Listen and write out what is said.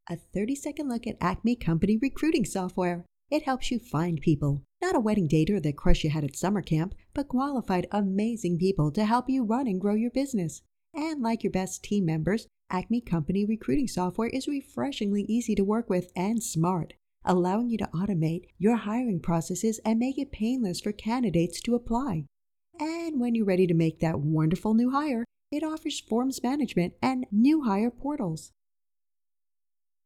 a 30-second look at Acme Company recruiting software. It helps you find people, not a wedding date or the crush you had at summer camp, but qualified, amazing people to help you run and grow your business. And like your best team members, Acme Company recruiting software is refreshingly easy to work with and smart, allowing you to automate your hiring processes and make it painless for candidates to apply. And when you're ready to make that wonderful new hire, it offers forms management and new hire portals.